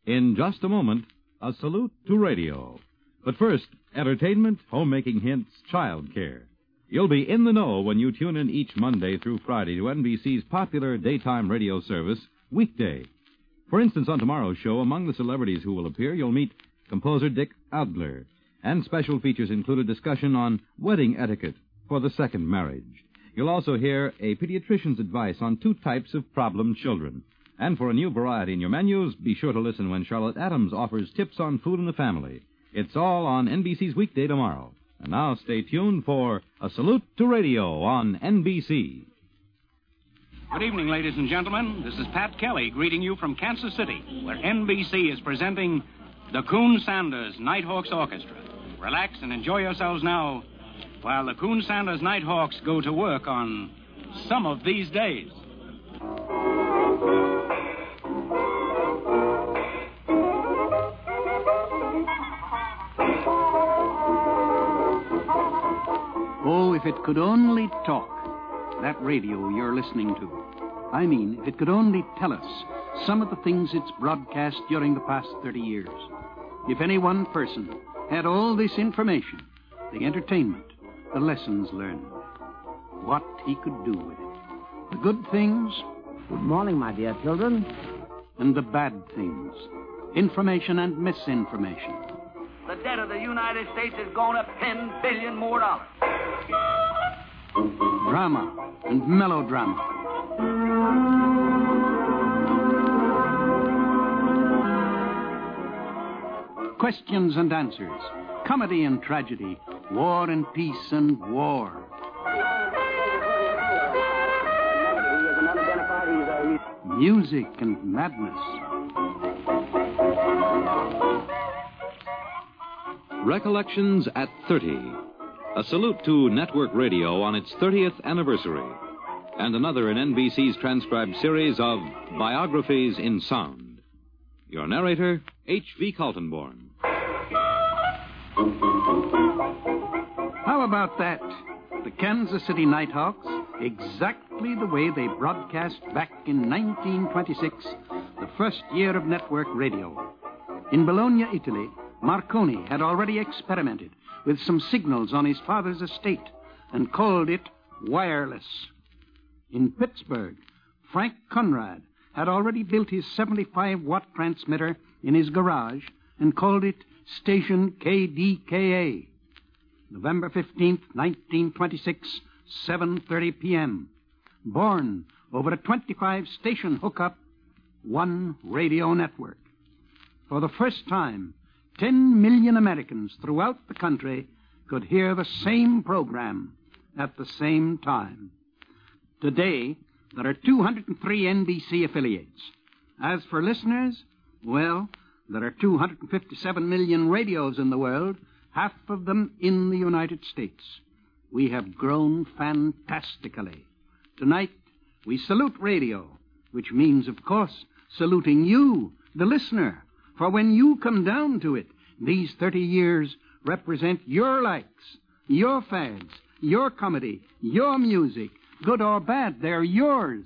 In just a moment, a salute to radio. But first, entertainment, homemaking hints, child care. You'll be in the know when you tune in each Monday through Friday to NBC's popular daytime radio service, Weekday. For instance, on tomorrow's show, among the celebrities who will appear, you'll meet composer Dick Adler. And special features include a discussion on wedding etiquette for the second marriage. You'll also hear a pediatrician's advice on 2 types of problem children. And for a new variety in your menus, be sure to listen when Charlotte Adams offers tips on food in the family. It's all on NBC's Weekday tomorrow. And now stay tuned for A Salute to Radio on NBC. Good evening, ladies and gentlemen. This is Pat Kelly greeting you from Kansas City, where NBC is presenting the Coon Sanders Nighthawks Orchestra. Relax and enjoy yourselves now while the Coon Sanders Nighthawks go to work on Some of These Days. Oh, if it could only talk, that radio you're listening to. I mean, if it could only tell us some of the things it's broadcast during the past 30 years. If any one person had all this information, the entertainment, the lessons learned, what he could do with it. The good things. Good morning, my dear children. And the bad things. Information and misinformation. The debt of the United States has gone up $10 billion more. Drama and melodrama. Questions and answers. Comedy and tragedy. War and peace and war. Music and madness. Recollections at 30. A salute to network radio on its 30th anniversary. And another in NBC's transcribed series of Biographies in Sound. Your narrator, H.V. Kaltenborn. How about that? The Kansas City Nighthawks, exactly the way they broadcast back in 1926, the first year of network radio. In Bologna, Italy, Marconi had already experimented with some signals on his father's estate and called it wireless. In Pittsburgh, Frank Conrad had already built his 75-watt transmitter in his garage and called it Station KDKA. November 15th, 1926, 7:30 p.m. Born over a 25-station hookup, one radio network. For the first time, 10 million Americans throughout the country could hear the same program at the same time. Today, there are 203 NBC affiliates. As for listeners, well, there are 257 million radios in the world, half of them in the United States. We have grown fantastically. Tonight, we salute radio, which means, of course, saluting you, the listener. For when you come down to it, these 30 years represent your likes, your fads, your comedy, your music. Good or bad, they're yours.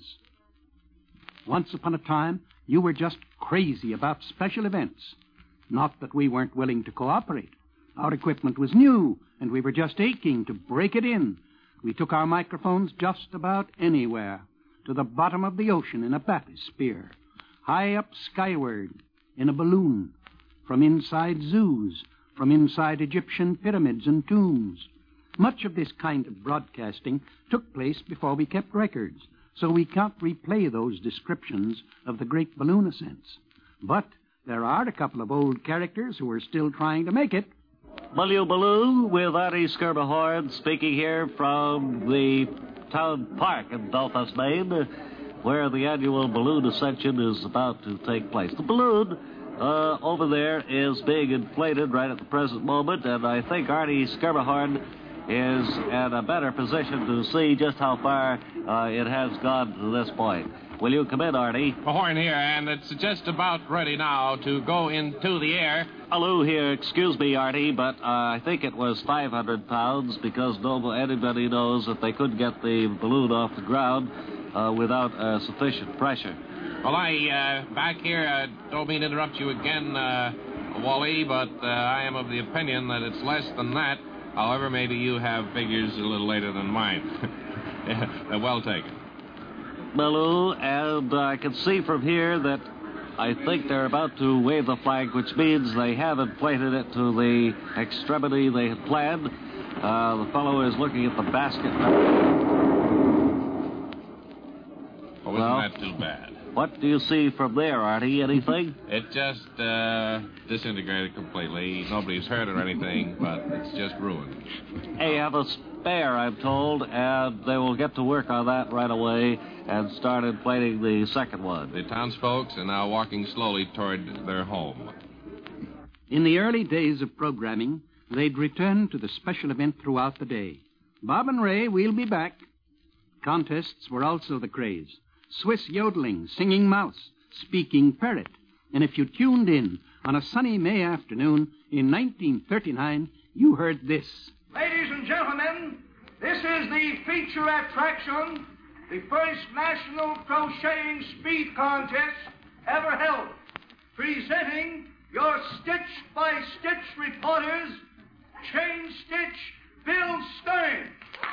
Once upon a time, you were just crazy about special events. Not that we weren't willing to cooperate. Our equipment was new, and we were just aching to break it in. We took our microphones just about anywhere. To the bottom of the ocean in a bathysphere. High up skyward in a balloon. From inside zoos. From inside Egyptian pyramids and tombs. Much of this kind of broadcasting took place before we kept records, so we can't replay those descriptions of the great balloon ascents. But there are a couple of old characters who are still trying to make it. Baloo Baloo with Artie Skerberhorn speaking here from the town park in Belfast, Maine, where the annual balloon ascension is about to take place. The balloon over there is being inflated right at the present moment, and I think Artie Skerberhorn is in a better position to see just how far it has gone to this point. Will you come in, Artie? Horn here, and it's just about ready now to go into the air. Baloo here, excuse me, Artie, but I think it was 500 pounds because anybody knows that they couldn't get the balloon off the ground without sufficient pressure. Well, back here, don't mean to interrupt you again, Wally, but I am of the opinion that it's less than that. However, maybe you have figures a little later than mine. Yeah, well taken. Baloo, and I can see from here that I think they're about to wave the flag, which means they have inflated it to the extremity they had planned. The fellow is looking at the basket. Oh, isn't that too bad? What do you see from there, Artie? Anything? It just disintegrated completely. Nobody's hurt or anything, but it's just ruined. They have a spare, I'm told, and they will get to work on that right away and start inflating the second one. The townsfolk are now walking slowly toward their home. In the early days of programming, they'd return to the special event throughout the day. Bob and Ray, we'll be back. Contests were also the craze. Swiss yodeling, singing mouse, speaking parrot. And if you tuned in on a sunny May afternoon in 1939, you heard this. Ladies and gentlemen, this is the feature attraction, the first national crocheting speed contest ever held. Presenting your stitch-by-stitch reporters, Chain Stitch Bill Stern.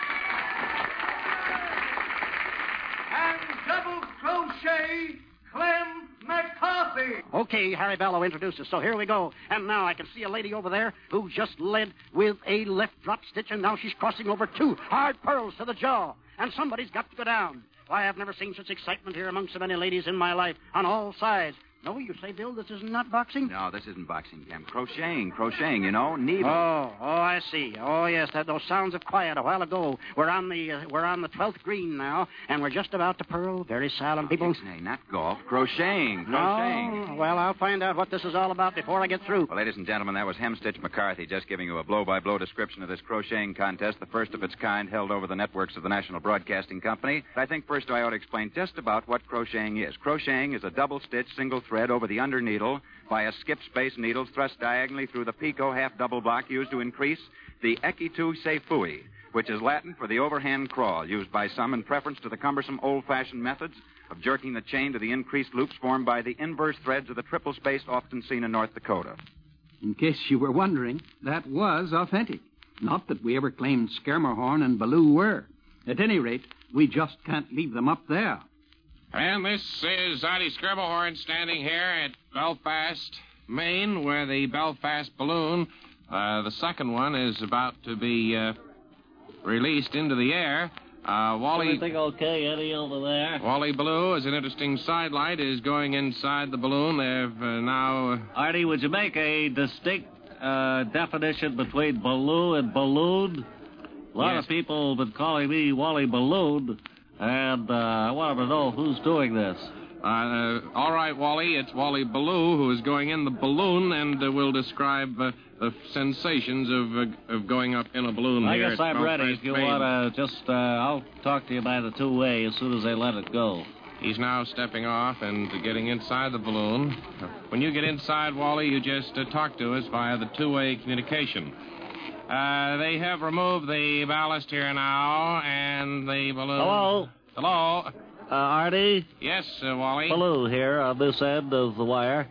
And double crochet Clem McCarthy. Okay, Harry Bell introduces, so here we go. And now I can see a lady over there who just led with a left drop stitch, and now she's crossing over 2 hard pearls to the jaw. And somebody's got to go down. Why, I've never seen such excitement here among so many ladies in my life, on all sides. No, you say, Bill, this is not boxing? No, this isn't boxing, Cam. Crocheting, you know, needle. Oh, I see. Oh, yes, those sounds of quiet a while ago. We're on the 12th green now, and we're just about to pearl. Very silent people. Ixnay, not golf. Crocheting. No, well, I'll find out what this is all about before I get through. Well, ladies and gentlemen, that was Hemstitch McCarthy just giving you a blow-by-blow description of this crocheting contest, the first of its kind held over the networks of the National Broadcasting Company. I think first I ought to explain just about what crocheting is. Crocheting is a double-stitch, single thread over the under needle by a skip-space needles thrust diagonally through the picot half-double block used to increase the equitu se fui, which is Latin for the overhand crawl, used by some in preference to the cumbersome old-fashioned methods of jerking the chain to the increased loops formed by the inverse threads of the triple space often seen in North Dakota. In case you were wondering, that was authentic. Not that we ever claimed Skermerhorn and Baloo were. At any rate, we just can't leave them up there. And this is Artie Skermerhorn standing here at Belfast, Maine, where the Belfast balloon, the second one, is about to be released into the air. Wally... Everything okay, Eddie, over there? Wally Baloo, as an interesting sidelight, is going inside the balloon. They've now... Artie, would you make a distinct definition between Baloo and balloon? A lot of people have been calling me Wally Balloon. And I wanted to know who's doing this. All right, Wally. It's Wally Baloo who is going in the balloon and will describe the sensations of going up in a balloon I here. guess I'm ready. If you want to just, I'll talk to you by the two-way as soon as they let it go. He's now stepping off and getting inside the balloon. When you get inside, Wally, you just talk to us via the two-way communication. They have removed the ballast here now, and the balloon... Hello? Hello? Artie? Yes, Wally? Baloo here on this end of the wire.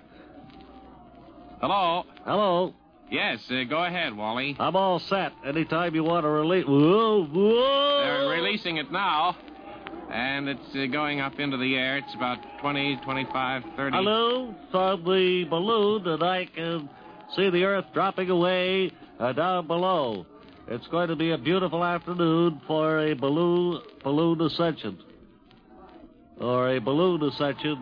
Hello? Hello? Yes, go ahead, Wally. I'm all set. Anytime you want to release... Whoa, whoa! They're releasing it now, and it's going up into the air. It's about 20, 25, 30... Hello? It's on the balloon, and I can see the Earth dropping away... down below. It's going to be a beautiful afternoon for a balloon ascension. Or a balloon ascension.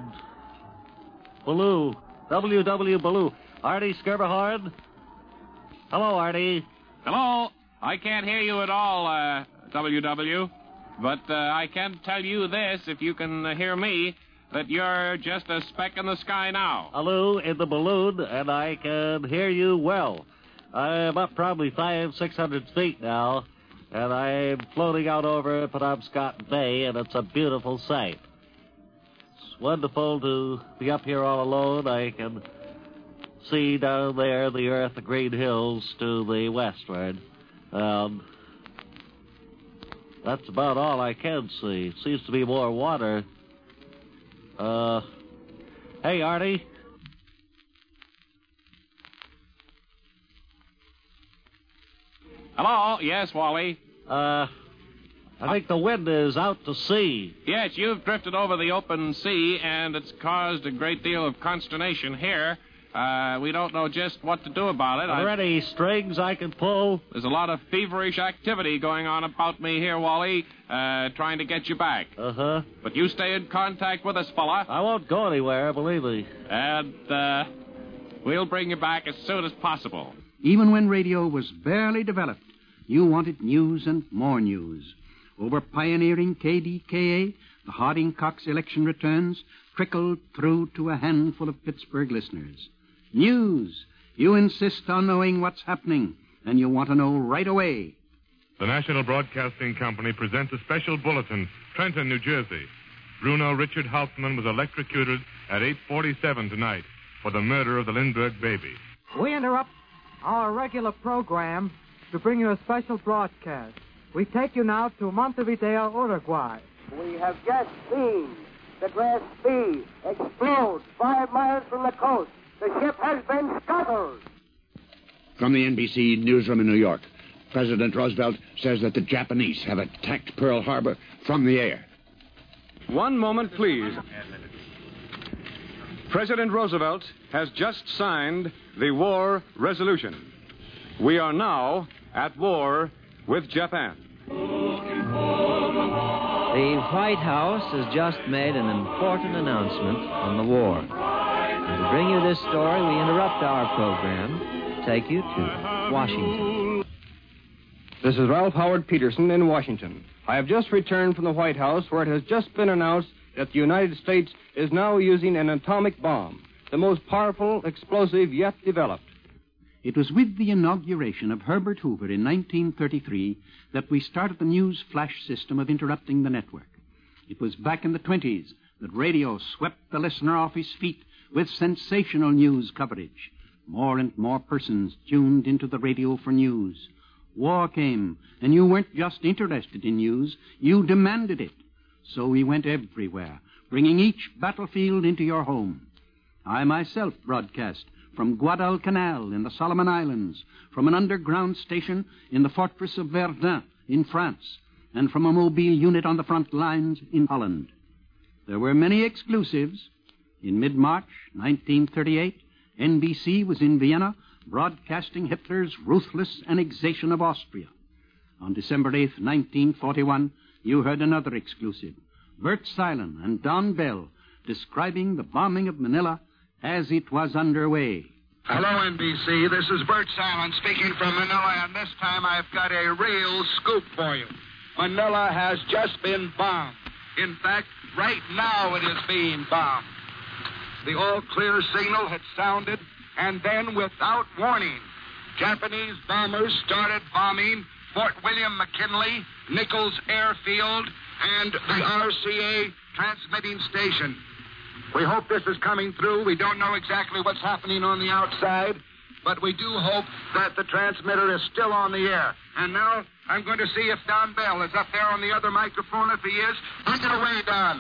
Baloo. W.W. Baloo. Artie Skermerhorn? Hello, Artie. Hello. I can't hear you at all, W.W. But I can tell you this, if you can hear me, that you're just a speck in the sky now. Hello, in the balloon, and I can hear you well. I'm up probably 500-600 feet now, and I'm floating out over Penobscot Bay, and it's a beautiful sight. It's wonderful to be up here all alone. I can see down there the earth, the green hills to the westward. That's about all I can see. Seems to be more water. Hey, Artie. Hello? Yes, Wally? I think the wind is out to sea. Yes, you've drifted over the open sea, and it's caused a great deal of consternation here. We don't know just what to do about it. Are there any strings I can pull? There's a lot of feverish activity going on about me here, Wally, trying to get you back. Uh-huh. But you stay in contact with us, fella. I won't go anywhere, believe me. And, we'll bring you back as soon as possible. Even when radio was barely developed, you wanted news and more news. Over pioneering KDKA, the Harding-Cox election returns trickled through to a handful of Pittsburgh listeners. News. You insist on knowing what's happening, and you want to know right away. The National Broadcasting Company presents a special bulletin, Trenton, New Jersey. Bruno Richard Hauptmann was electrocuted at 8:47 tonight for the murder of the Lindbergh baby. We interrupt our regular program to bring you a special broadcast. We take you now to Montevideo, Uruguay. We have just seen the Glass B explode 5 miles from the coast. The ship has been scuttled. From the NBC newsroom in New York, President Roosevelt says that the Japanese have attacked Pearl Harbor from the air. One moment, please. President Roosevelt has just signed the war resolution. We are now at war with Japan. The White House has just made an important announcement on the war. And to bring you this story, we interrupt our program to take you to Washington. This is Ralph Howard Peterson in Washington. I have just returned from the White House, where it has just been announced that the United States is now using an atomic bomb, the most powerful explosive yet developed. It was with the inauguration of Herbert Hoover in 1933 that we started the news flash system of interrupting the network. It was back in the 20s that radio swept the listener off his feet with sensational news coverage. More and more persons tuned into the radio for news. War came, and you weren't just interested in news, you demanded it. So we went everywhere, bringing each battlefield into your home. I myself broadcast from Guadalcanal in the Solomon Islands, from an underground station in the fortress of Verdun in France, and from a mobile unit on the front lines in Holland. There were many exclusives. In mid-March 1938, NBC was in Vienna broadcasting Hitler's ruthless annexation of Austria. On December 8th, 1941, you heard another exclusive, Bert Silen and Don Bell describing the bombing of Manila as it was underway. Hello, NBC. This is Bert Silen speaking from Manila, and this time I've got a real scoop for you. Manila has just been bombed. In fact, right now it is being bombed. The all-clear signal had sounded, and then, without warning, Japanese bombers started bombing Fort William McKinley, Nichols Airfield, and the RCA transmitting station. We hope this is coming through. We don't know exactly what's happening on the outside, but we do hope that the transmitter is still on the air. And now I'm going to see if Don Bell is up there on the other microphone. If he is, take it away, Don.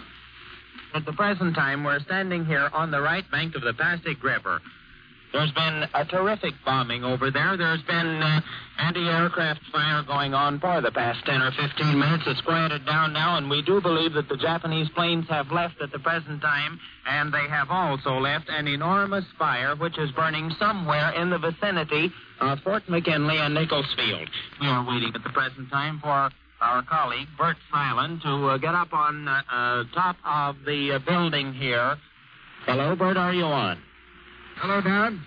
At the present time, we're standing here on the right bank of the Pasig River. There's been a terrific bombing over there. There's been anti-aircraft fire going on for the past 10 or 15 minutes. It's quieted down now, and we do believe that the Japanese planes have left at the present time, and they have also left an enormous fire which is burning somewhere in the vicinity of Fort McKinley and Nichols Field. We are waiting at the present time for our colleague, Bert Silen, to get up on top of the building here. Hello, Bert, are you on? Hello, Don.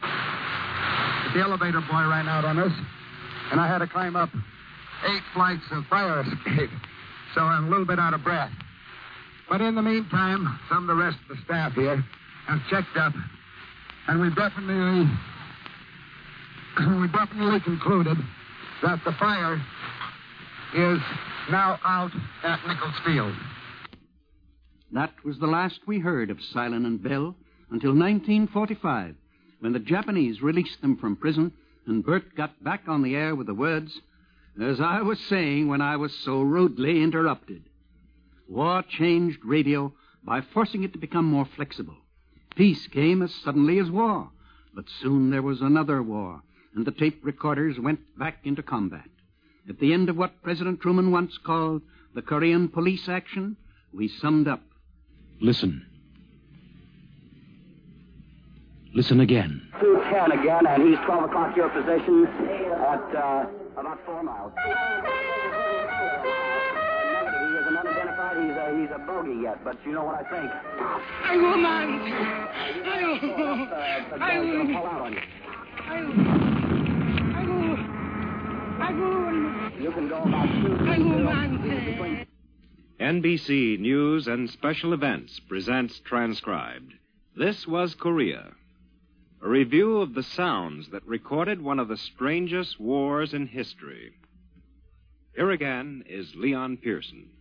The elevator boy ran out on us, and I had to climb up 8 flights of fire escape, so I'm a little bit out of breath. But in the meantime, some of the rest of the staff here have checked up, and we definitely concluded that the fire is now out at Nichols Field. That was the last we heard of Silen and Bell until 1945, when the Japanese released them from prison, and Bert got back on the air with the words, as I was saying when I was so rudely interrupted. War changed radio by forcing it to become more flexible. Peace came as suddenly as war. But soon there was another war, and the tape recorders went back into combat. At the end of what President Truman once called the Korean police action, we summed up. Listen. Listen again. 210 again, and he's 12 o'clock your position at about 4 miles. Negative, he isn't unidentified. He's a bogey yet, but you know what I think. You can go about 2. NBC News and Special Events presents Transcribed. This was Korea. A review of the sounds that recorded one of the strangest wars in history. Here again is Leon Pearson.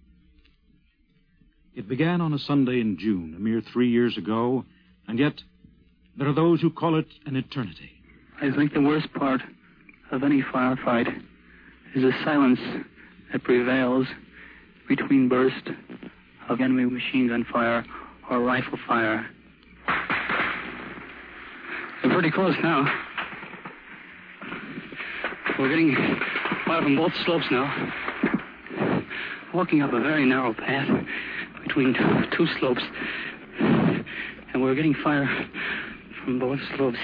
It began on a Sunday in June, a mere 3 years ago, and yet there are those who call it an eternity. I think the worst part of any firefight is the silence that prevails between bursts of enemy machine gun fire or rifle fire. We're pretty close now. We're getting fire from both slopes now. Walking up a very narrow path between two slopes. And we're getting fire from both slopes.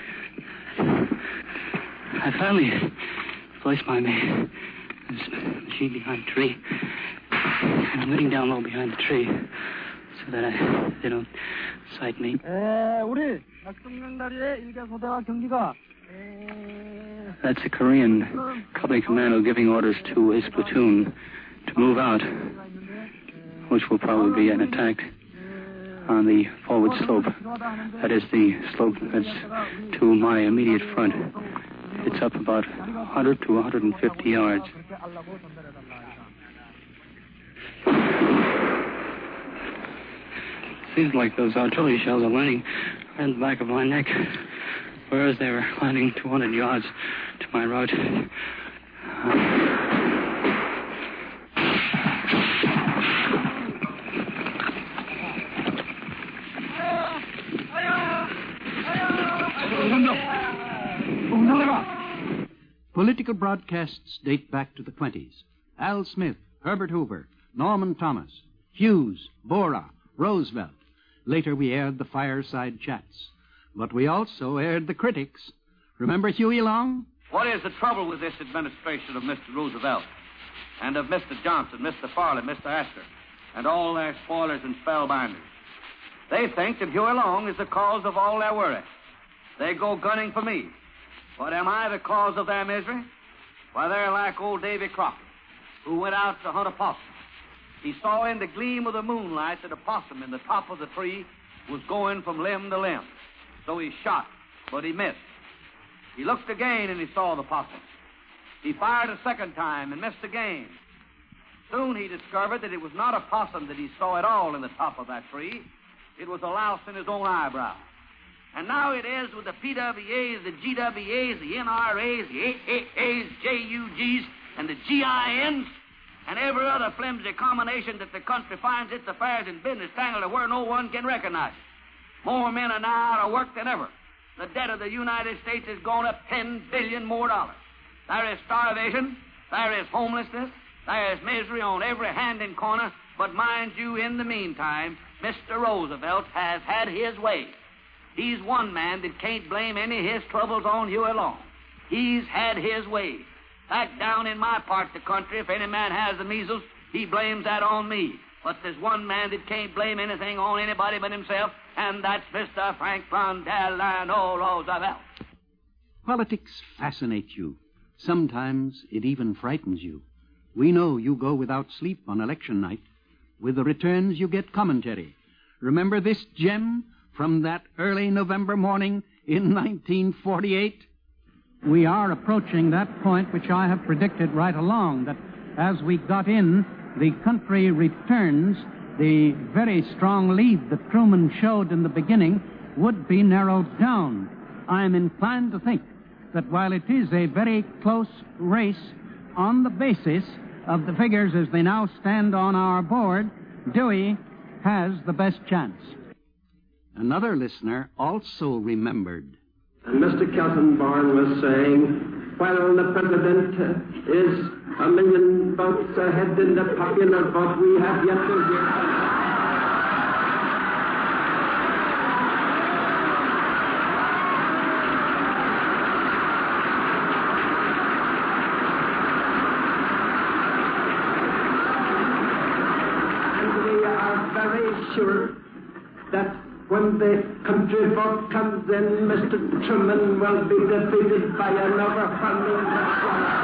I finally placed my machine behind a tree. And I'm getting down low behind the tree so that they don't sight me. That's a Korean company commando giving orders to his platoon to move out, which will probably be an attack on the forward slope. That is the slope that's to my immediate front. It's up about 100 to 150 yards. Seems like those artillery shells are landing right in the back of my neck, whereas they were landing 200 yards to my right. Political broadcasts date back to the 20s. Al Smith, Herbert Hoover, Norman Thomas, Hughes, Bora, Roosevelt. Later we aired the fireside chats. But we also aired the critics. Remember Huey Long? What is the trouble with this administration of Mr. Roosevelt and of Mr. Johnson, Mr. Farley, Mr. Astor, and all their spoilers and spellbinders? They think that Huey Long is the cause of all their worry. They go gunning for me. But am I the cause of their misery? Why, they're like old Davy Crockett, who went out to hunt a possum. He saw in the gleam of the moonlight that a possum in the top of the tree was going from limb to limb. So he shot, but he missed. He looked again and he saw the possum. He fired a second time and missed again. Soon he discovered that it was not a possum that he saw at all in the top of that tree. It was a louse in his own eyebrow. And now it is with the PWAs, the GWAs, the NRAs, the AAAs, JUGs, and the GINs, and every other flimsy combination that the country finds its affairs and business tangled to where no one can recognize it. More men are now out of work than ever. The debt of the United States has gone up $10 billion more. There is starvation, there is homelessness, there is misery on every hand and corner, but mind you, in the meantime, Mr. Roosevelt has had his way. He's one man that can't blame any of his troubles on Huey Long. He's had his way. Back down in my part of the country, if any man has the measles, he blames that on me. But there's one man that can't blame anything on anybody but himself, and that's Mr. Franklin Delano Roosevelt. Politics fascinate you. Sometimes it even frightens you. We know you go without sleep on election night. With the returns, you get commentary. Remember this gem from that early November morning in 1948? We are approaching that point which I have predicted right along, that as we got in, the country returns, the very strong lead that Truman showed in the beginning would be narrowed down. I am inclined to think that while it is a very close race on the basis of the figures as they now stand on our board, Dewey has the best chance. Another listener also remembered. And Mr. Kaltenborn was saying, while the president is 1 million votes ahead in the popular vote, we have yet to hear. Sure that when the country vote comes in, Mr. Truman will be defeated by an overwhelming majority.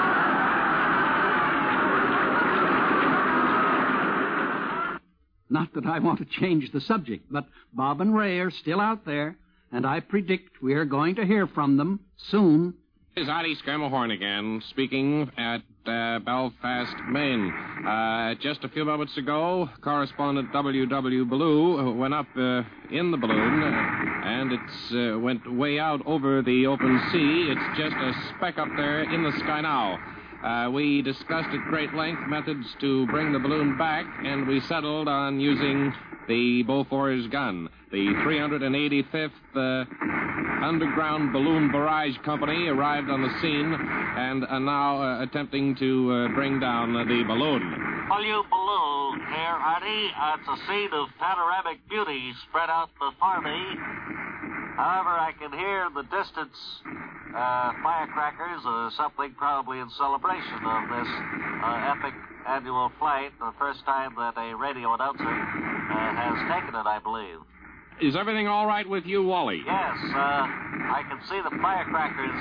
Not that I want to change the subject, but Bob and Ray are still out there, and I predict we are going to hear from them soon. This is Artie Schermerhorn again, speaking at Belfast, Maine. Just a few moments ago, correspondent W.W. Ballou went up in the balloon, and it went way out over the open sea. It's just a speck up there in the sky now. We discussed at great length methods to bring the balloon back, and we settled on using the Bofors gun. The 385th Underground Balloon Barrage Company arrived on the scene and are now attempting to bring down the balloon. W. Ballou here, Artie. It's a scene of panoramic beauty spread out before me. However, I can hear in the distance firecrackers or something, probably in celebration of this epic annual flight, the first time that a radio announcer has taken it, I believe. Is everything all right with you, Wally? Yes, I can see the firecrackers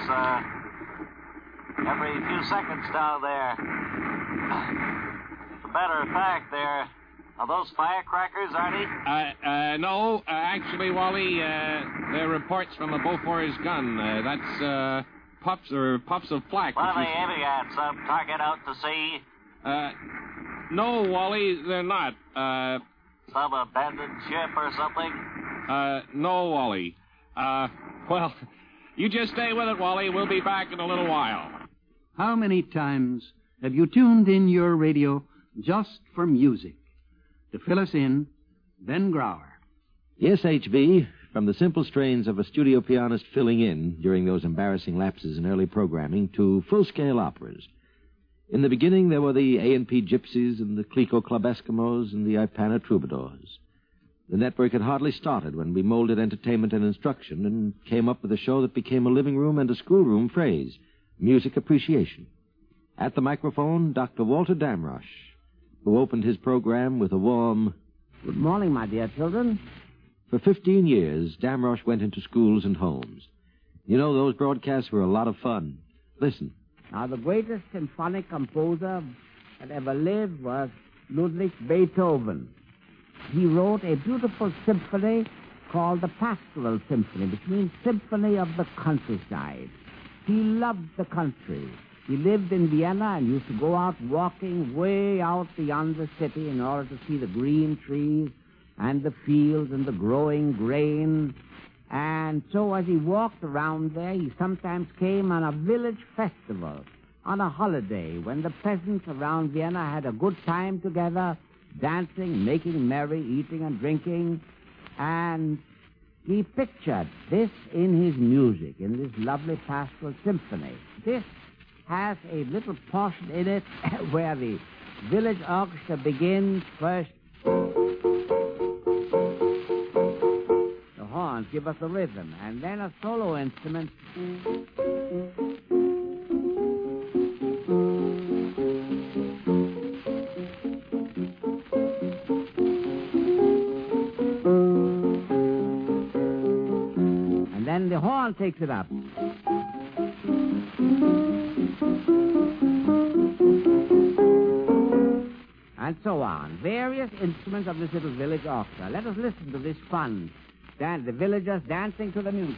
every few seconds down there. As a matter of fact, are those firecrackers, Artie? No, actually, Wally, they're reports from the Bofors gun. That's puffs of flak. What are they aiming at? Some target out to sea? No, Wally, they're not. Some abandoned ship or something? No, Wally. Well, you just stay with it, Wally. We'll be back in a little while. How many times have you tuned in your radio just for music? To fill us in, Ben Grauer. Yes, H.B., from the simple strains of a studio pianist filling in during those embarrassing lapses in early programming to full-scale operas. In the beginning, there were the A&P Gypsies and the Clico Club Eskimos and the Ipana Troubadours. The network had hardly started when we molded entertainment and instruction and came up with a show that became a living room and a schoolroom phrase, music appreciation. At the microphone, Dr. Walter Damrosch, who opened his program with a warm, "Good morning, my dear children." For 15 years, Damrosch went into schools and homes. You know, those broadcasts were a lot of fun. Listen. Now, the greatest symphonic composer that ever lived was Ludwig Beethoven. He wrote a beautiful symphony called the Pastoral Symphony, which means symphony of the countryside. He loved the country. He lived in Vienna and used to go out walking way out beyond the city in order to see the green trees and the fields and the growing grain. And so as he walked around there, he sometimes came on a village festival, on a holiday, when the peasants around Vienna had a good time together, dancing, making merry, eating and drinking. And he pictured this in his music, in this lovely pastoral symphony. This has a little portion in it where the village orchestra begins first. The horns give us the rhythm, and then a solo instrument. And then the horn takes it up. And so on. Various instruments of this little village orchestra. Let us listen to this fun. The villagers dancing to the music.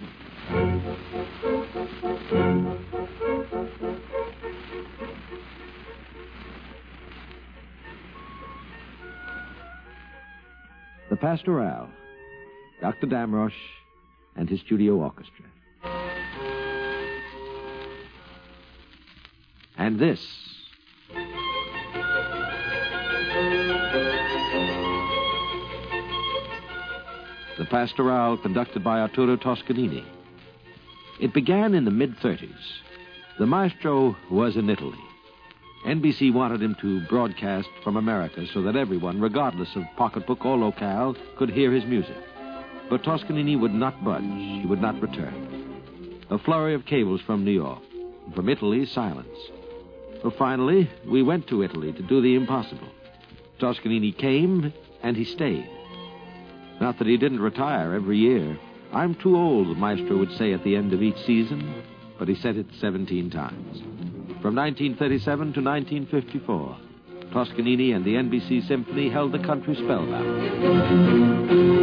The Pastoral, Dr. Damrosch and his studio orchestra. And this. the Pastorale conducted by Arturo Toscanini. It began in the mid-30s. The maestro was in Italy. NBC wanted him to broadcast from America so that everyone, regardless of pocketbook or locale, could hear his music. But Toscanini would not budge. He would not return. A flurry of cables from New York. And from Italy, silence. Well, finally, we went to Italy to do the impossible. Toscanini came, and he stayed. Not that he didn't retire every year. I'm too old, the maestro would say at the end of each season, but he said it 17 times. From 1937 to 1954, Toscanini and the NBC Symphony held the country spellbound.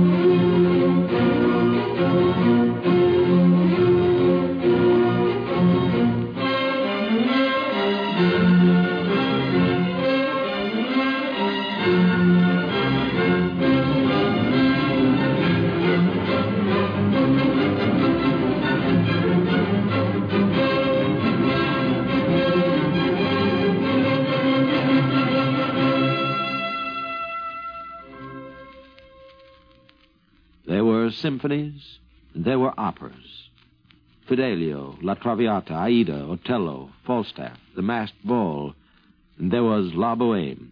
Symphonies, and there were operas. Fidelio, La Traviata, Aida, Otello, Falstaff, The Masked Ball, and there was La Bohème.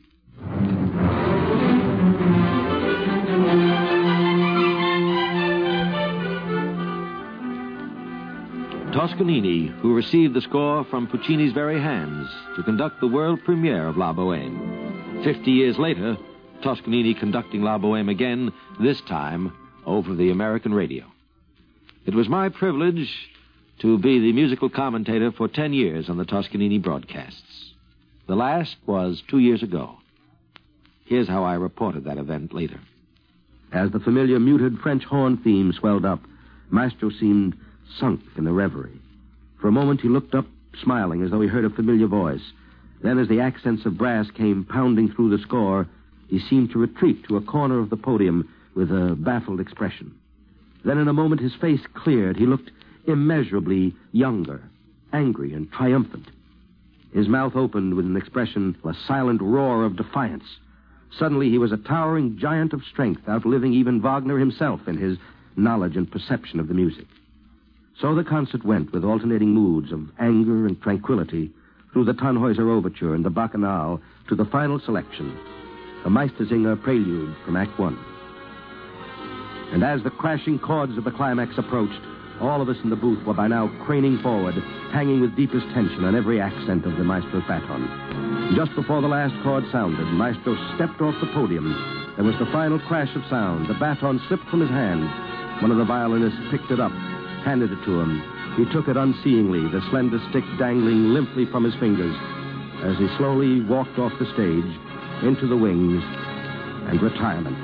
Toscanini, who received the score from Puccini's very hands to conduct the world premiere of La Bohème. 50 years later, Toscanini conducting La Bohème again, this time over the American radio. It was my privilege to be the musical commentator for 10 years on the Toscanini broadcasts. The last was 2 years ago. Here's how I reported that event later. As the familiar muted French horn theme swelled up, Maestro seemed sunk in a reverie. For a moment he looked up, smiling as though he heard a familiar voice. Then as the accents of brass came pounding through the score, he seemed to retreat to a corner of the podium with a baffled expression. Then in a moment his face cleared. He looked immeasurably younger, angry and triumphant. His mouth opened with an expression, a silent roar of defiance. Suddenly he was a towering giant of strength, outliving even Wagner himself in his knowledge and perception of the music. So the concert went with alternating moods of anger and tranquility through the Tannhäuser Overture and the Bacchanal to the final selection, a Meistersinger prelude from Act One. And as the crashing chords of the climax approached, all of us in the booth were by now craning forward, hanging with deepest tension on every accent of the Maestro's baton. Just before the last chord sounded, Maestro stepped off the podium. There was the final crash of sound. The baton slipped from his hand. One of the violinists picked it up, handed it to him. He took it unseeingly, the slender stick dangling limply from his fingers, as he slowly walked off the stage, into the wings, and retirement.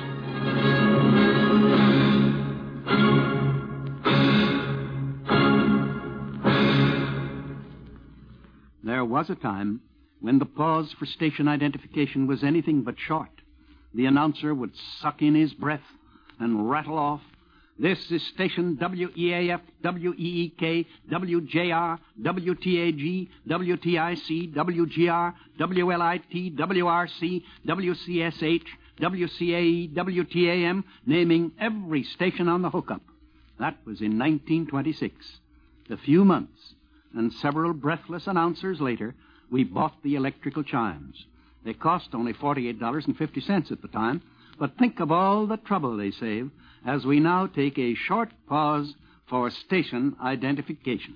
There was a time when the pause for station identification was anything but short. The announcer would suck in his breath and rattle off, "This is station WEAF, WEEK, WJR, WTAG, WTIC, WGR, WLIT, WRC, WCSH, WCAE, WTAM, naming every station on the hookup. That was in 1926. A few months and several breathless announcers later, we bought the electrical chimes. They cost only $48.50 at the time, but think of all the trouble they save as we now take a short pause for station identification.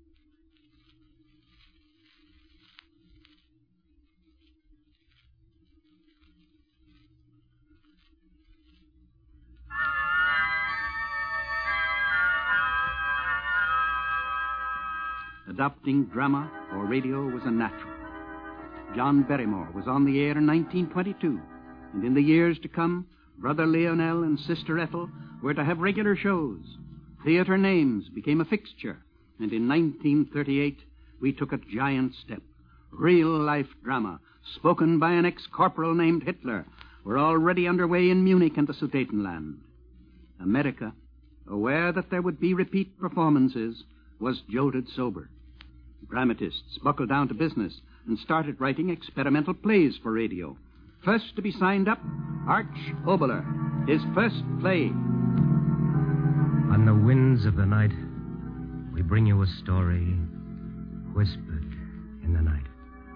Adopting drama or radio was a natural. John Barrymore was on the air in 1922, and in the years to come, Brother Lionel and Sister Ethel were to have regular shows. Theater names became a fixture, and in 1938, we took a giant step. Real-life drama, spoken by an ex-corporal named Hitler, were already underway in Munich and the Sudetenland. America, aware that there would be repeat performances, was jolted sober. Dramatists buckled down to business and started writing experimental plays for radio. First to be signed up, Arch Oboler. His first play, On the winds of the night, we bring you a story whispered in the night.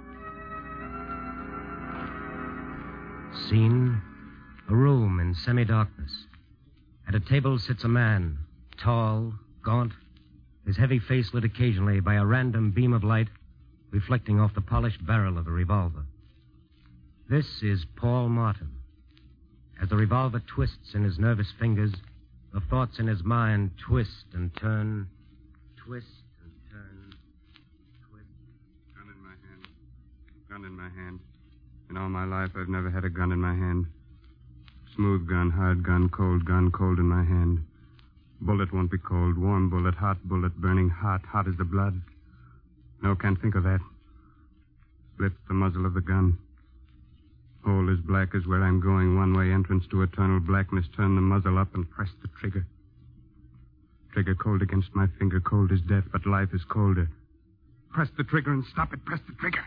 Scene, a room in semi-darkness. At a table sits a man, tall, gaunt, his heavy face lit occasionally by a random beam of light reflecting off the polished barrel of a revolver. This is Paul Martin. As the revolver twists in his nervous fingers, the thoughts in his mind twist and turn, twist and turn, twist. Gun in my hand. Gun in my hand. In all my life, I've never had a gun in my hand. Smooth gun, hard gun, cold in my hand. Bullet won't be cold. Warm bullet, hot bullet, burning hot, hot as the blood. No, can't think of that. Split the muzzle of the gun. Hole as black as where I'm going. One-way entrance to eternal blackness. Turn the muzzle up and press the trigger. Trigger cold against my finger. Cold as death, but life is colder. Press the trigger and stop it. Press the trigger.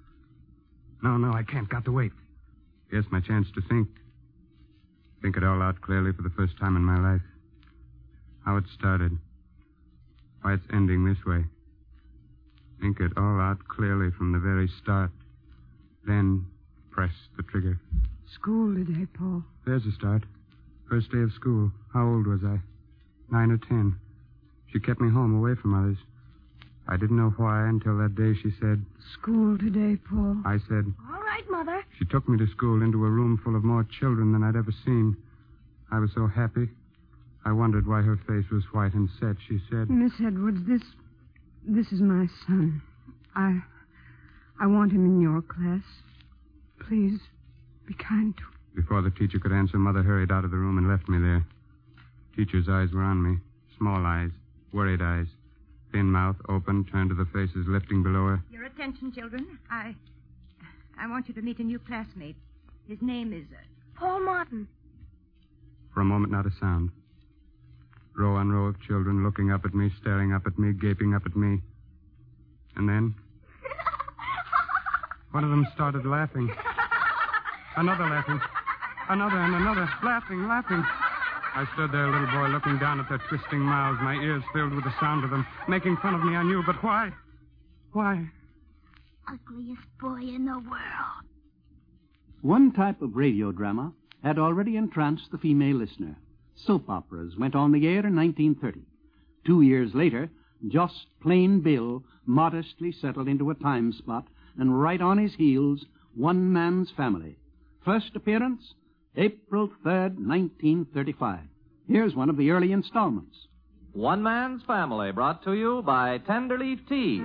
No, I can't. Got to wait. Here's my chance to think. Think it all out clearly for the first time in my life. How it started. Why it's ending this way. Think it all out clearly from the very start. Then press the trigger. School today, Paul. There's a start. First day of school. How old was I? 9 or 10. She kept me home away from others. I didn't know why until that day she said... School today, Paul. I said... All right, Mother. She took me to school into a room full of more children than I'd ever seen. I was so happy. I wondered why her face was white and set. She said... Miss Edwards, this is my son. I want him in your class. Please, be kind to him. Before the teacher could answer, Mother hurried out of the room and left me there. Teacher's eyes were on me. Small eyes. Worried eyes. Thin mouth, open, turned to the faces lifting below her. Your attention, children. I want you to meet a new classmate. His name is... Paul Martin. For a moment, not a sound. Row on row of children looking up at me, staring up at me, gaping up at me. And then... one of them started laughing. Another laughing. Another and another. Laughing. I stood there, a little boy, looking down at their twisting mouths, my ears filled with the sound of them, making fun of me, I knew, but why? Why? Ugliest boy in the world. One type of radio drama had already entranced the female listener. Soap operas went on the air in 1930. 2 years later, Just Plain Bill modestly settled into a time spot, and right on his heels, One Man's Family. First appearance, April 3rd, 1935. Here's one of the early installments. One Man's Family, brought to you by Tenderleaf Tea.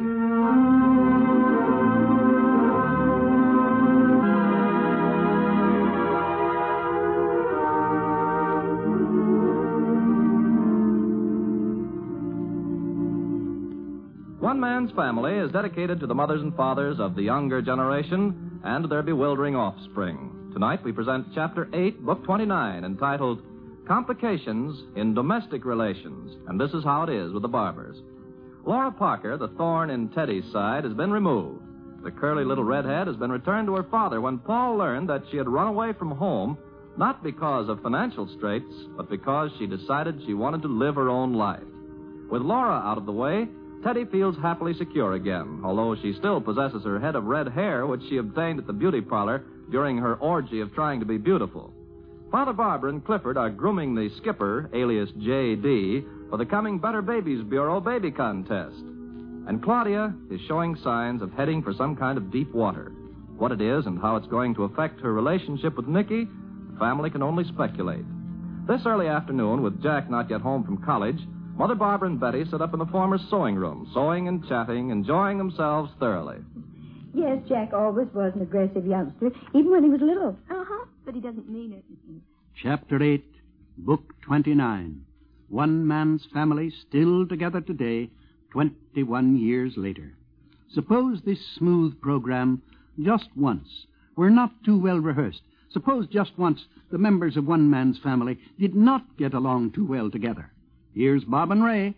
One Man's Family is dedicated to the mothers and fathers of the younger generation and their bewildering offspring. Tonight we present Chapter 8, Book 29, entitled Complications in Domestic Relations. And this is how it is with the Barbers. Laura Parker, the thorn in Teddy's side, has been removed. The curly little redhead has been returned to her father when Paul learned that she had run away from home, not because of financial straits, but because she decided she wanted to live her own life. With Laura out of the way, Teddy feels happily secure again, although she still possesses her head of red hair, which she obtained at the beauty parlor during her orgy of trying to be beautiful. Father Barber and Clifford are grooming the skipper, alias J.D., for the coming Better Babies Bureau baby contest. And Claudia is showing signs of heading for some kind of deep water. What it is and how it's going to affect her relationship with Nicky, the family can only speculate. This early afternoon, with Jack not yet home from college, Mother Barbara and Betty sit up in the former's sewing room, sewing and chatting, enjoying themselves thoroughly. Yes, Jack always was an aggressive youngster, even when he was little. Uh-huh, but he doesn't mean it. Chapter 8, Book 29. One Man's Family still together today, 21 years later. Suppose this smooth program just once were not too well rehearsed. Suppose just once the members of One Man's Family did not get along too well together. Here's Bob and Ray.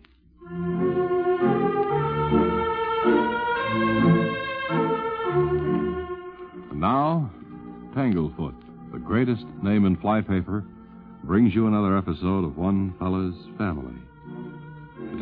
And now, Tanglefoot, the greatest name in flypaper, brings you another episode of One Fella's Family.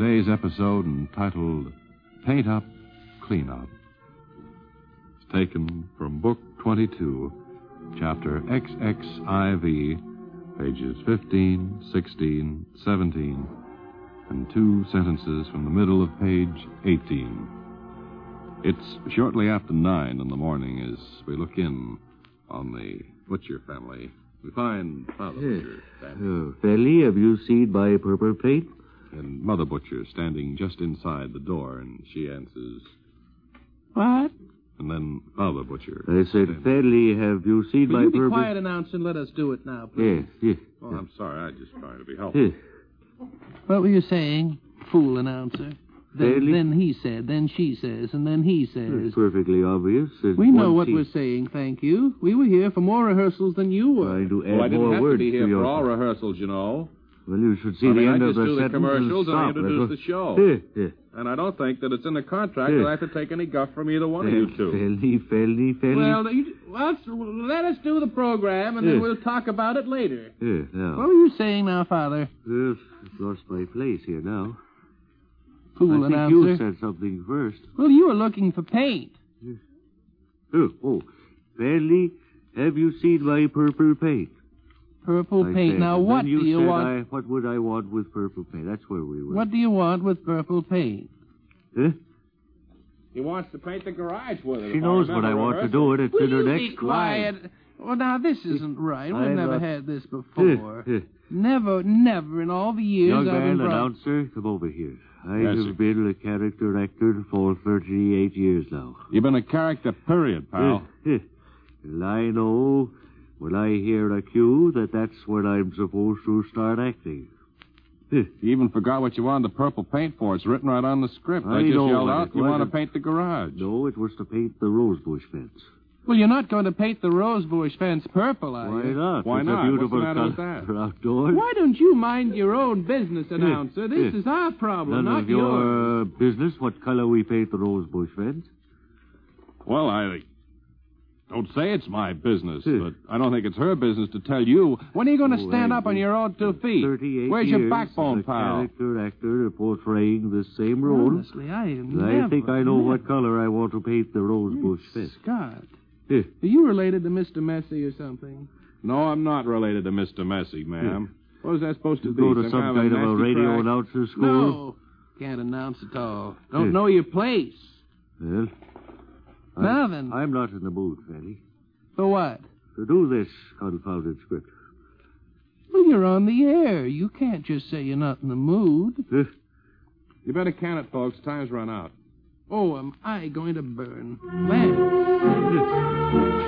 Today's episode, entitled Paint Up, Clean Up, is taken from Book 22, Chapter XXIV, pages 15, 16, 17, and 2 sentences from the middle of page 18. It's shortly after 9 in the morning as we look in on the Butcher family. We find Father Butcher standing. Fairly, have you seen my purple paint? And Mother Butcher standing just inside the door, and she answers, What? And then Father Butcher. I said, Fairly, have you seen Will my you be purple... quiet, announcer, and let us do it now, please? Yes. Oh, I'm sorry. I just trying to be helpful. What were you saying, fool announcer? Then he said, then she says, and then he says. It's perfectly obvious. We know what we're saying, thank you. We were here for more rehearsals than you were. Trying to add I didn't more have words to be here to your... for all rehearsals, you know. Well, you should see the end I of just the do the sentence commercials and I stop. introduce the show. And I don't think that it's in the contract that I have to take any guff from either one of you two. Fairly. Well, let us do the program, and then we'll talk about it later. Now. What were you saying now, Father? Yes, I've lost my place here now. Fool I think announcer. you said something first. Well, you were looking for paint. Fairly, have you seen my purple paint? Purple paint. Now, what do you want? What would I want with purple paint? That's where we were. What do you want with purple paint? He wants to paint the garage with it. She knows what I want to do, and it's in her next be quiet? line. Well, now, this isn't right. We've never had this before. Never in all the years Young I've man, been announcer, come over here. I Yes, have sir. been a character actor for 38 years now. You've been a character, period, pal. And I know when I hear a cue that's when I'm supposed to start acting. You even forgot what you wanted the purple paint for. It's written right on the script. I just know yelled what out, it you want to was. paint the garage. No, it was to paint the rosebush fence. Well, you're not going to paint the rosebush fence purple, are Why you? not? Why it's not? a beautiful What's the matter with color that? for outdoors. Why don't you mind your own business, announcer? This is our problem, None not of yours. your business what color we paint the rosebush fence. Well, I don't say it's my business, but I don't think it's her business to tell you. When are you going to stand up on your own 2 feet? 38 Where's years your backbone, as a pal? character actor portraying the same role. Honestly, I think I know what color I want to paint the rosebush fence. Scott, are you related to Mr. Messy or something? No, I'm not related to Mr. Messy, ma'am. What was that supposed to be? Go to some kind of a nasty radio track? announcer school? No, can't announce at all. Don't know your place. Well, Now then. I'm not in the mood, Fanny. For what? To do this confounded script. Well, you're on the air. You can't just say you're not in the mood. You better can it, folks. Time's run out. Oh, am I going to burn? Thanks.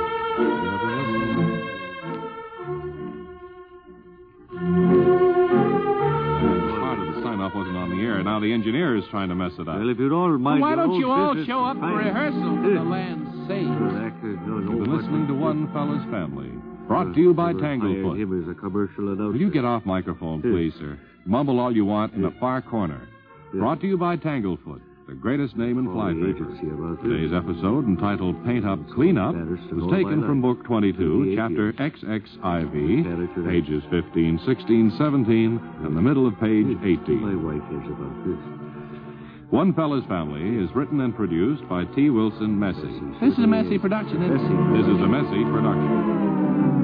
Part of the sign-off wasn't on the air. Now the engineer is trying to mess it up. Well, if you'd all mind Why your don't own you all business, show up for fine. rehearsal for the land's sake? You've been listening to One Fella's Family. Brought to you by Tanglefoot. Him as a commercial announcer. Will you get off microphone, please, sir? Mumble all you want in the far corner. Brought to you by Tanglefoot, the greatest name in fly paper. Today's episode, entitled Paint Up, Clean Up, was taken from Book 22, Chapter XXIV, pages 15, 16, 17, and the middle of page 18. My wife is about this. One Fella's Family is written and produced by T. Wilson Messy. This is a Messy production, isn't it? This is a Messy production.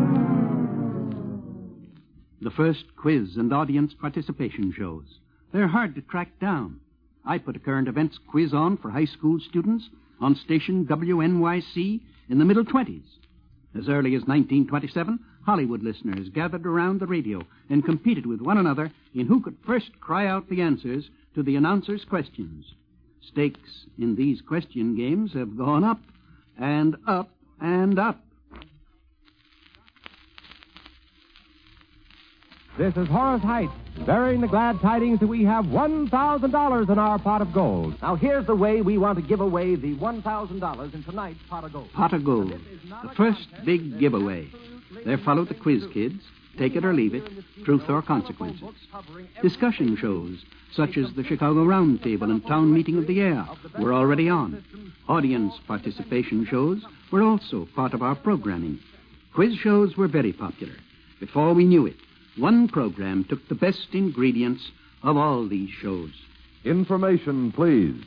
The first quiz and audience participation shows. They're hard to track down. I put a current events quiz on for high school students on station WNYC in the middle 20s. As early as 1927, Hollywood listeners gathered around the radio and competed with one another in who could first cry out the answers to the announcer's questions. Stakes in these question games have gone up and up and up. This is Horace Heights, bearing the glad tidings that we have $1,000 in our pot of gold. Now, here's the way we want to give away the $1,000 in tonight's pot of gold. Pot of Gold, the first big giveaway. There follow the quiz kids, take it or leave it, truth or consequences. Discussion shows, such as the Chicago Roundtable and Town Meeting of the Year, were already on. Audience participation shows were also part of our programming. Quiz shows were very popular. Before we knew it, one program took the best ingredients of all these shows. Information, please.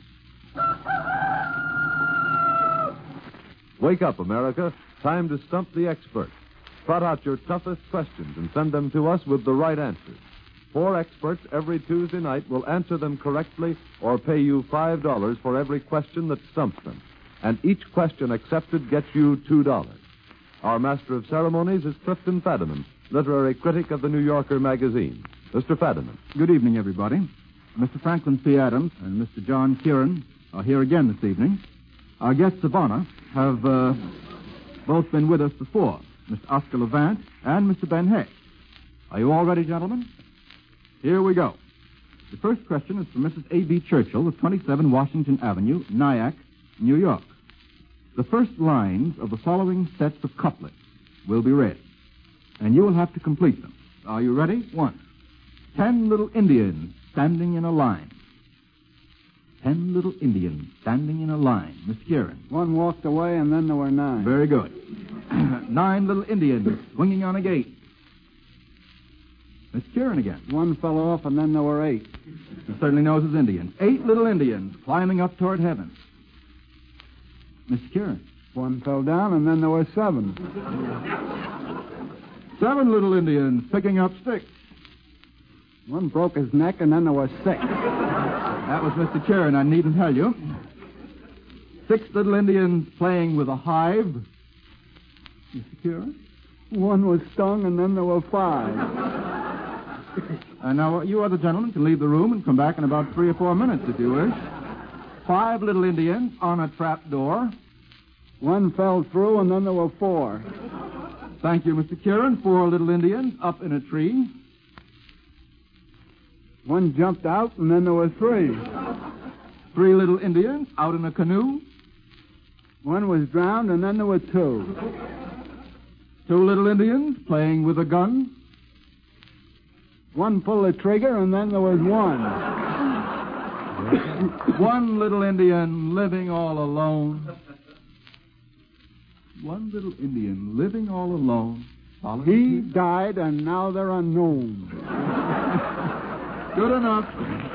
Wake up, America. Time to stump the expert. Trot out your toughest questions and send them to us with the right answers. 4 experts every Tuesday night will answer them correctly or pay you $5 for every question that stumps them. And each question accepted gets you $2. Our master of ceremonies is Clifton Fadiman, literary critic of the New Yorker magazine. Mr. Fadiman. Good evening, everybody. Mr. Franklin P. Adams and Mr. John Kieran are here again this evening. Our guests of honor have both been with us before, Mr. Oscar Levant and Mr. Ben Heck. Are you all ready, gentlemen? Here we go. The first question is from Mrs. A.B. Churchill of 27 Washington Avenue, Nyack, New York. The first lines of the following sets of couplets will be read, and you will have to complete them. Are you ready? 1. 10 little Indians standing in a line. 10 little Indians standing in a line. Miss Kieran. 1 walked away, and then there were 9. Very good. 9 little Indians swinging on a gate. Miss Kieran again. 1 fell off, and then there were 8. He certainly knows his Indians. 8 little Indians climbing up toward heaven. Miss Kieran. 1 fell down, and then there were 7. 7 little Indians picking up sticks. 1 broke his neck, and then there were 6. That was Mr. Kieran, I needn't tell you. 6 little Indians playing with a hive. Mr. Kieran? 1 was stung, and then there were 5. And now you other gentlemen can leave the room and come back in about 3 or 4 minutes if you wish. 5 little Indians on a trap door. 1 fell through, and then there were 4. Thank you, Mr. Kieran. 4 little Indians up in a tree. 1 jumped out, and then there were 3. 3 little Indians out in a canoe. 1 was drowned, and then there were 2. 2 little Indians playing with a gun. 1 pulled the trigger, and then there was 1. 1 little Indian living all alone. 1 little Indian living all alone. He died, and now they're unknown. Good enough.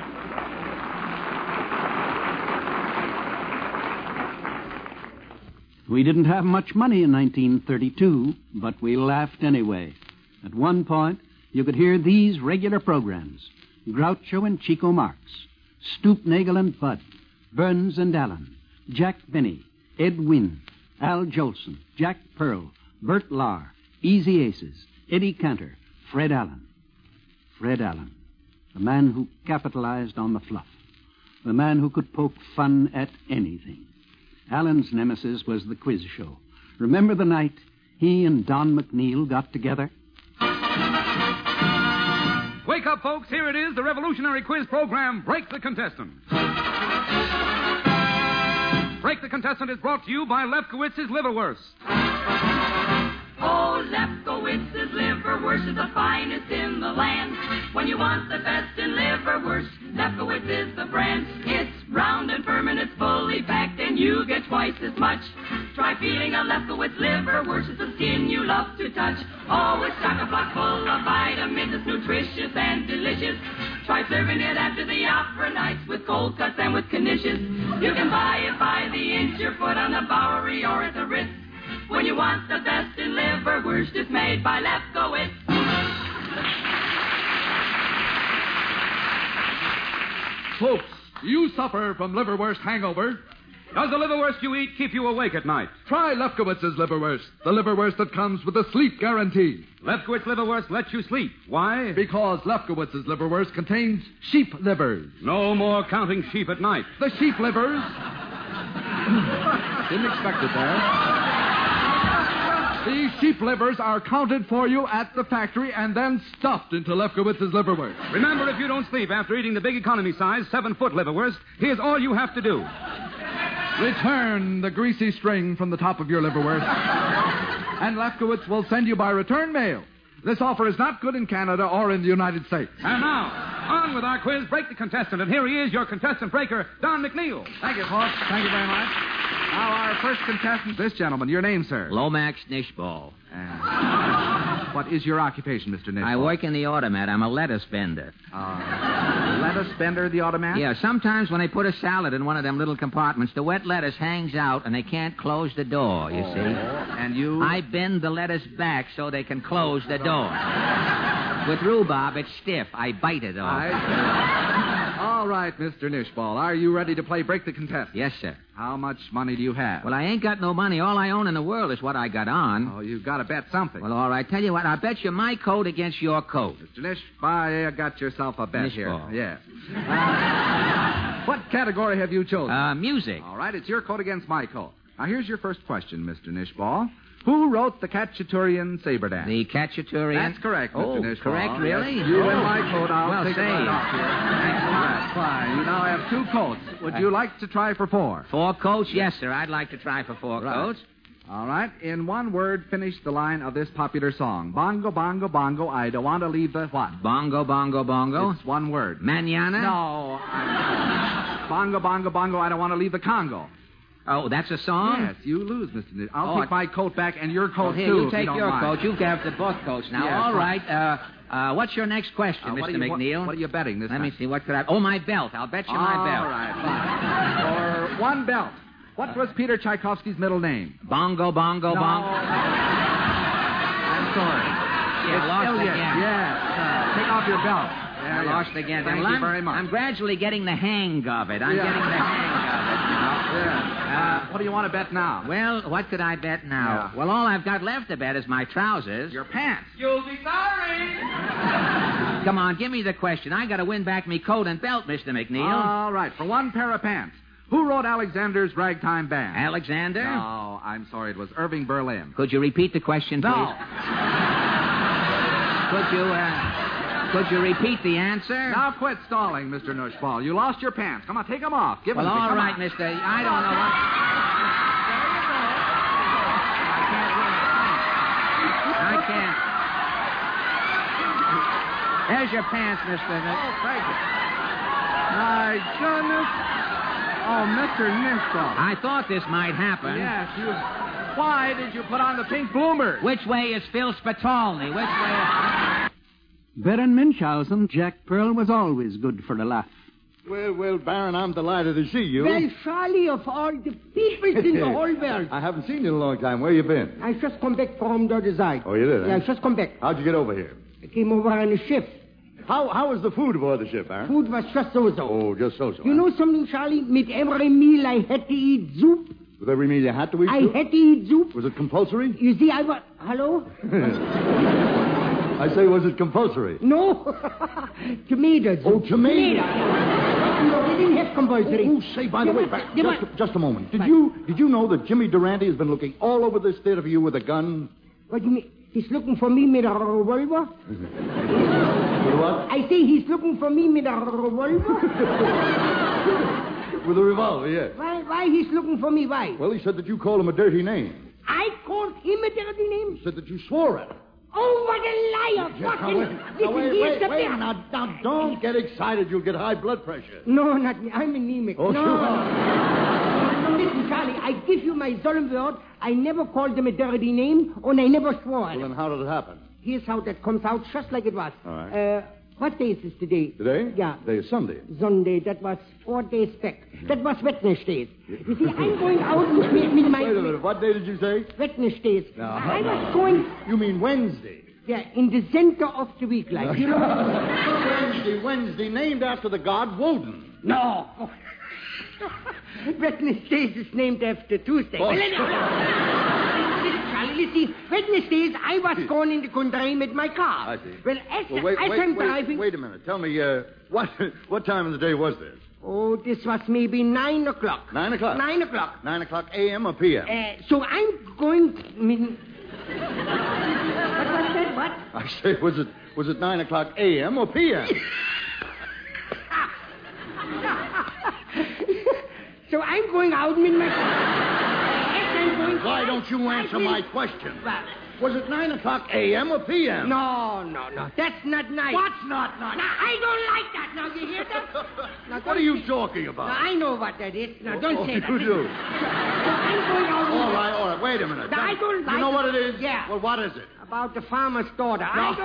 We didn't have much money in 1932, but we laughed anyway. At one point, you could hear these regular programs: Groucho and Chico Marx, Stoopnagel and Bud, Burns and Allen, Jack Benny, Ed Wynn, Al Jolson, Jack Pearl, Bert Lahr, Easy Aces, Eddie Cantor, Fred Allen. Fred Allen, the man who capitalized on the fluff, the man who could poke fun at anything. Allen's nemesis was the quiz show. Remember the night he and Don McNeil got together? Wake up, folks. Here it is, the revolutionary quiz program, Break the Contestant. Break the Contestant is brought to you by Lefkowitz's Liverwurst. Oh, Lefkowitz's Liverwurst is the finest in the land. When you want the best in liverwurst, Lefkowitz is the brand. It's round and firm and it's fully packed, and you get twice as much. Try feeding a Lefkowitz liverwurst. It's the skin you love to touch. Oh, it's chock-a-block full of vitamins. It's nutritious and delicious. Try serving it after the opera nights with cold cuts and with knishes. You can buy it by the inch or foot on the Bowery or at the Ritz. When you want the best in liverwurst, it's made by Lefkowitz. Folks, do you suffer from liverwurst hangover? Does the liverwurst you eat keep you awake at night? Try Lefkowitz's Liverwurst, the liverwurst that comes with a sleep guarantee. Lefkowitz Liverwurst lets you sleep. Why? Because Lefkowitz's Liverwurst contains sheep livers. No more counting sheep at night. The sheep livers... Didn't expect it there. These sheep livers are counted for you at the factory and then stuffed into Lefkowitz's Liverwurst. Remember, if you don't sleep after eating the big economy size 7-foot liverwurst, here's all you have to do. Return the greasy string from the top of your liverwurst, and Lefkowitz will send you by return mail. This offer is not good in Canada or in the United States. And now, on with our quiz, Break the Contestant. And here he is, your contestant breaker, Don McNeil. Thank you, folks. Thank you very much. Now, our first contestant, this gentleman. Your name, sir? Lomax Nishball. What is your occupation, Mr. Nichols? I work in the automat. I'm a lettuce bender. Lettuce bender at the automat? Yeah, sometimes when they put a salad in one of them little compartments, the wet lettuce hangs out and they can't close the door, you see. And you? I bend the lettuce back so they can close the door. With rhubarb, it's stiff. I bite it off. All right, Mr. Nishball. Are you ready to play Break the Contest? Yes, sir. How much money do you have? Well, I ain't got no money. All I own in the world is what I got on. Oh, you've got to bet something. Well, all right. Tell you what, I'll bet you my coat against your coat. Mr. Nishball, you got yourself a bet Nishball. here. Yes. What category have you chosen? Music. All right, it's your coat against my coat. Now, here's your first question, Mr. Nishball. Who wrote the Khachaturian Saber Dance? The Khachaturian? That's correct, Mr. Nishball. Correct, really? Yes. You win my coat. I'll take it say. right off here. Excellent. Fine. You now have 2 coats. Would you like to try for 4? 4 coats? Yes, sir. I'd like to try for 4 coats. All right. In one word, finish the line of this popular song. Bongo, bongo, bongo, I don't want to leave the what? Bongo, bongo, bongo? It's one word. Manana? No. Bongo, bongo, bongo, I don't want to leave the Congo. Oh, that's a song? Yes, you lose, Mr. Nish. I'll take my coat back and your coat, here, too. You take your coat. You have the both coats now. Yes, all right. What's your next question, Mr. McNeil? What are you betting this time? Let me see. What could I... Oh, my belt. I'll bet you my belt. All right, fine. For 1 belt. What was Peter Tchaikovsky's middle name? Bongo, bongo, no. bongo. I'm sorry. Yeah, lost Elliot. again. Yes. Take off your belt. I lost again. Thank you very much. I'm gradually getting the hang of it. I'm getting the hang of it now. What do you want to bet now? Well, what could I bet now? Yeah. Well, all I've got left to bet is my trousers. Your pants. You'll be sorry. Come on, give me the question. I got to win back me coat and belt, Mr. McNeil. All right, for 1 pair of pants. Who wrote Alexander's Ragtime Band? Alexander? No, I'm sorry. It was Irving Berlin. Could you repeat the question, please? No. Could you repeat the answer? Now quit stalling, Mr. Nushball. You lost your pants. Come on, take them off. Give them to me. All Come right, on. mister. I don't know what... I can't. There's your pants, Mr. Oh, thank you. My goodness. Oh, Mr. Nushball. I thought this might happen. Yes, you... Why did you put on the pink bloomers? Which way is Phil Spitalny? Which way is... Baron Munchausen, Jack Pearl was always good for a laugh. Well, Baron, I'm delighted to see you. Well, Charlie, of all the people in the whole world. I haven't seen you in a long time. Where you been? I just come back from the other side. Oh, you did, Yeah, huh? I just come back. How'd you get over here? I came over on a ship. How was the food aboard the ship, Baron? Food was just so-so. Oh, just so-so. You know something, Charlie? With every meal I had to eat soup. With every meal you had to eat I soup? had to eat soup. Was it compulsory? You see, I was... Hello? I say, was it compulsory? No. Tomatoes. Oh, tomatoes. No, they didn't have compulsory. Oh, say, by the way, just a moment. Did you know that Jimmy Durante has been looking all over this theater for you with a gun? What do you mean? He's looking for me with a revolver? With what? I say he's looking for me with a revolver. With a revolver, yes. Why he's looking for me? Why? Well, he said that you called him a dirty name. I called him a dirty name? He said that you swore at him. Oh, what a liar! Wait. Now, don't get excited. You'll get high blood pressure. No, not me. I'm anemic. Oh, no. sure. Listen, Charlie, I give you my solemn word. I never called them a dirty name, and I never swore at Well, them. then how did it happen? Here's how that comes out, just like it was. All right. What day is this today? Today? Yeah. Today is Sunday. Sunday. That was 4 days back. That was Wednesday. You see, I'm going out with my... Wait a minute. What day did you say? Wednesday. No, I was going... You mean Wednesday? Yeah, in the center of the week, like, you know. Wednesday, named after the god Woden. No. Wednesdays is named after Tuesday. Oh, Charlie, you see, Wednesdays I was going in the country with my car. I see. Well, as I'm driving... Wait a minute. Tell me, what time of the day was this? Oh, this was maybe 9 o'clock. 9 o'clock? 9 o'clock. 9 o'clock a.m. or p.m.? So I'm going... What was that? What? I say, was it 9 o'clock a.m. or p.m.? So I'm going out with my car. Why don't you answer my question? Well, Was it 9 o'clock a.m. or p.m.? No. That's not nice. What's not nice? Now, I don't like that. Now, you hear that? Now, What are you talking about? Now, I know what that is. Now, don't say that. You do. So I'm going out. All right. Wait a minute. Now, I don't like You know it. what it is? Yeah. Well, what is it? About the farmer's daughter. No. I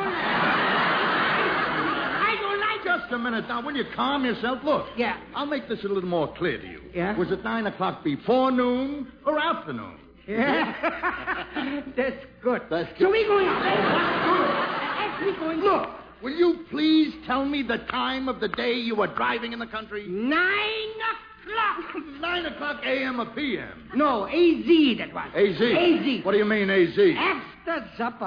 don't like it. Just a minute. Now, will you calm yourself? Look. Yeah. I'll make this a little more clear to you. Yeah? Was it 9 o'clock before noon or afternoon? Yeah. That's good. That's good. So we going out. That's we going. Look, will you please tell me the time of the day you were driving in the country? 9 o'clock. 9 o'clock a.m. or p.m.? No, A.Z. that was. A.Z.? A.Z. What do you mean, A.Z.? After supper.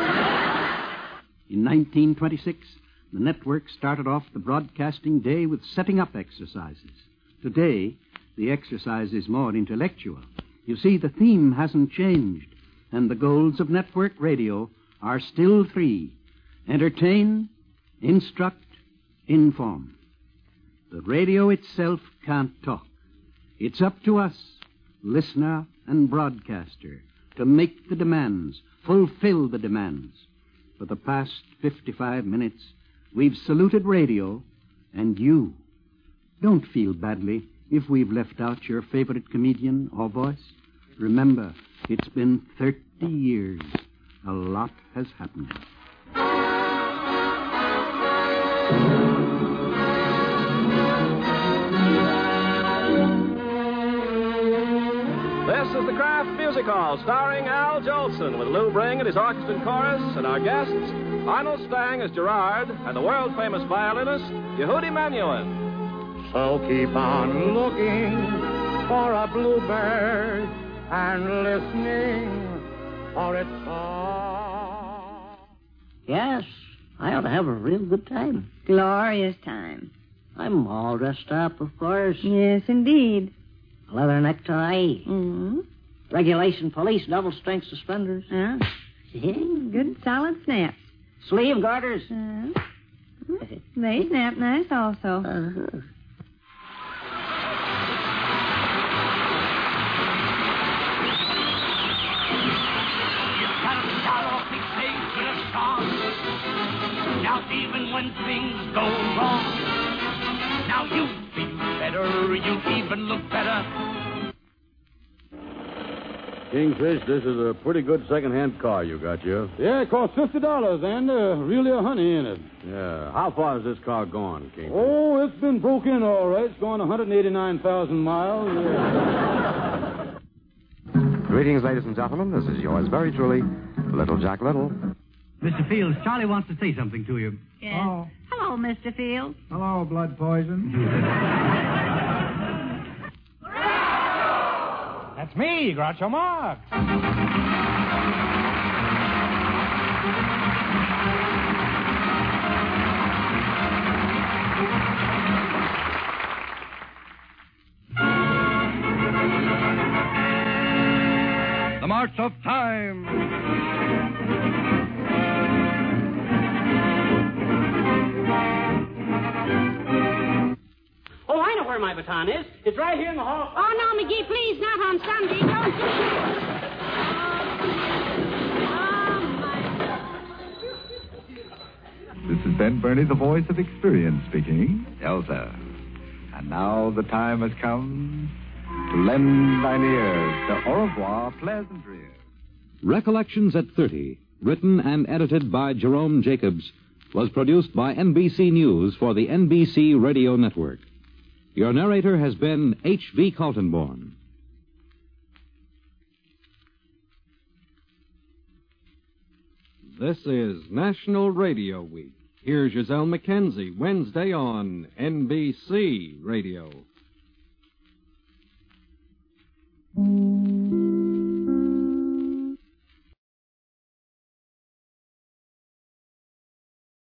In 1926, the network started off the broadcasting day with setting up exercises. Today, the exercise is more intellectual. You see, the theme hasn't changed, and the goals of network radio are still three: entertain, instruct, inform. The radio itself can't talk. It's up to us, listener and broadcaster, to make the demands, fulfill the demands. For the past 55 minutes, we've saluted radio and you. Don't feel badly if we've left out your favorite comedian or voice. Remember, it's been 30 years. A lot has happened. This is the Kraft Music Hall, starring Al Jolson, with Lou Bring and his orchestra and chorus, and our guests, Arnold Stang as Gerard, and the world-famous violinist, Yehudi Menuhin. So keep on looking for a bluebird and listening for its song. Yes, I ought to have a real good time. Glorious time. I'm all dressed up, of course. Yes, indeed. A leather necktie. Mm-hmm. Regulation police double-strength suspenders. Yeah. Good solid snaps. Sleeve garters. They snap nice also. Now even when things go wrong, now you feel better, you even look better. Kingfish, this is a pretty good second-hand car you got, Joe. Yeah, it cost $50 and really a honey in it. Yeah. How far has this car gone, Kingfish? Oh, it's been broke in all right. It's gone 189,000 miles. Yeah. Greetings, ladies and gentlemen. This is yours very truly, Little Jack Little. Mr. Fields, Charlie wants to say something to you. Yes. Oh. Hello, Mr. Fields. Hello, blood poison. That's me, Groucho Marx. The March of Time. Oh, I know where my baton is. It's right here in the hall. Oh, no, McGee, please, not on Sunday. Don't you? This is Ben Burney, the voice of experience speaking. Elsa. And now the time has come to lend thine ears to Au revoir, Pleasantry. Recollections at 30, written and edited by Jerome Jacobs, was produced by NBC News for the NBC Radio Network. Your narrator has been H.V. Kaltenborn. This is National Radio Week. Here's Giselle McKenzie, Wednesday on NBC Radio.